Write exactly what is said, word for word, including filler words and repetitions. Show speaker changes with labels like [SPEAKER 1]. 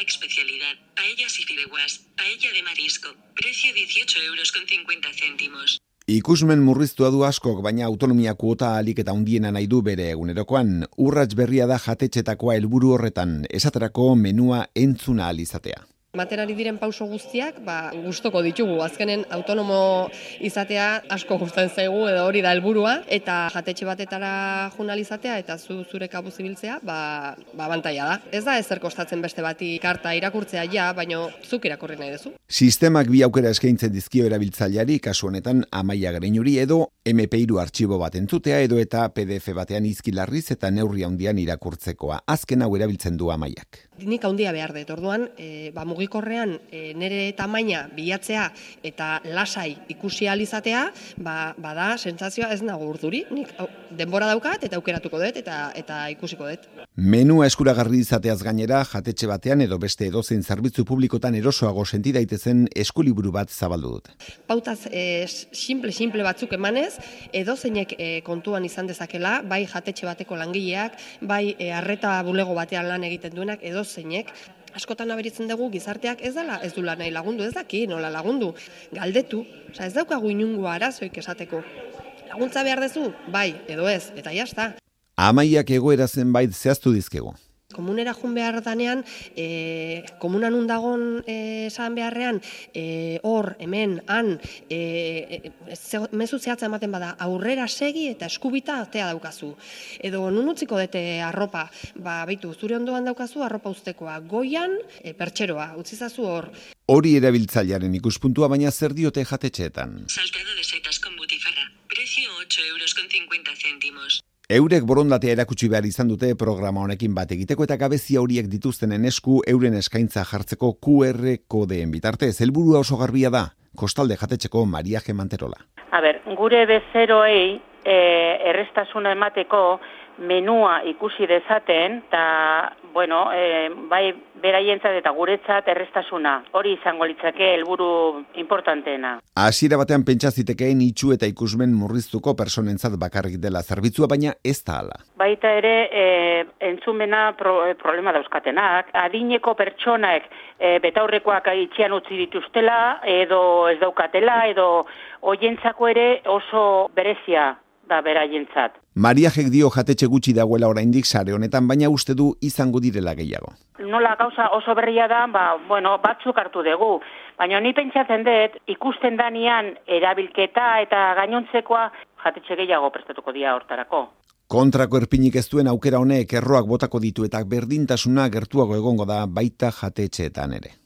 [SPEAKER 1] especialidad, paellas y fideuás, paella de marisco, precio dieciocho euros con cincuenta céntimos.
[SPEAKER 2] Ikusmen murriztua du askok, baina autonomia kuota ahalik eta hundiena nahi du bere egunerokoan. Urrats berria da jatetxetakoa helburu horretan, esaterako menua entzuna ahal izatea.
[SPEAKER 3] Ematen ari diren pauso guztiak, ba, gustoko ditugu. Azkenen autonomo izatea asko gustatzen zaigu edo hori da helburua, eta jatetxe batetara joan izatea eta zu zure kabuz ibiltzea, ba, ba abantaila da. Ez da ezer kostatzen beste bati karta irakurtzea ja, baino zuk irakurri nahi duzu.
[SPEAKER 2] Sistemak bi aukera eskaintzen dizkio erabiltzaileari, kasu honetan Amaia Greinuri edo eme pe hiru artxibo bat entzutea edo eta pe de efe batean izkilarriz eta neurri handian irakurtzekoa. Azken hau erabiltzen du Amaiak.
[SPEAKER 3] Nik handia behar dut, orduan, e, ba, mugikorrean e, nire tamaina bilatzea eta lasai ikusi ahal izatea, ba, bada sentsazioa ez nago urduri. Nik au, denbora daukat eta aukeratuko dut eta eta ikusiko dut.
[SPEAKER 2] Menua eskuragarri izateaz gainera, jatetxe batean edo beste edozein zerbitzu publikotan erosoago senti daitezen eskuliburu bat zabaldu dute.
[SPEAKER 3] Pautaz e, simple-simple batzuk emanez, edozeinek e, kontuan izan dezakela, bai jatetxe bateko langileak, bai e, arreta bulego batean lan egiten duenak, edo zeinek, askotan aberitzen dugu gizarteak ez dela ez du lanai lagundu, ez daki nola lagundu, galdetu, osea ez daukagu inungo arazoik esateko. Laguntza behar duzu? Bai, edo ez, eta jazta.
[SPEAKER 2] Amaiak egoera zenbait zehaztu dizkegu.
[SPEAKER 3] Komunera jun behar danean, e, komunan undagon e, esan beharrean, e, hor, hemen, han, e, e, mezu zehatza ematen bada, aurrera segi eta eskubita atea daukazu. Edo nun utziko dute arropa, ba, baitu, zure ondoan daukazu arropa uztekoa, goian, e, pertseroa, utzizazu hor.
[SPEAKER 2] Hori erabiltzailearen ikuspuntua, baina zer diote jatetxeetan.
[SPEAKER 1] Saltado de setas con butifarra, precio ocho euros con cincuenta céntimos.
[SPEAKER 2] Eurek borondatea erakutsi behar izan dute programa honekin bat egiteko eta gabezia horiek dituztenen esku euren eskaintza jartzeko ku erre kodeen bitartez. Helburua oso garbia da, Kostalde jatetxeko Maria G. Manterola.
[SPEAKER 4] A ber, gure bezeroei e, errestasuna emateko menua ikusi dezaten, eta, bueno, e, bai beraientzat eta guretzat errestasuna. Hori izango litzake helburu importanteena.
[SPEAKER 2] Hasiera batean pentsa zitekeen itxu eta ikusmen murriztuko personentzat bakarrik dela zerbitzua, baina ez da hala.
[SPEAKER 4] Baita ere, e, entzumena pro, problema dauzkatenak, adineko pertsonak e, betaurrekoak itxian utzi dituztela, edo ez daukatela, edo hoientzako ere oso berezia da beraientzat.
[SPEAKER 2] Mariajek dio jatetxe gutxi dagoela oraindik sare honetan, baina uste du izango direla gehiago.
[SPEAKER 4] Nola gauza oso berria da, ba, bueno, batzuk hartu dugu, baina ni pentsatzen dut ikusten danean erabilketa eta gainontzekoa jatetxe gehiago prestatuko dira hortarako.
[SPEAKER 2] Kontrako erpinik ez duen aukera honek erroak botako ditu eta berdintasuna gertuago egongo da baita jatetxeetan ere.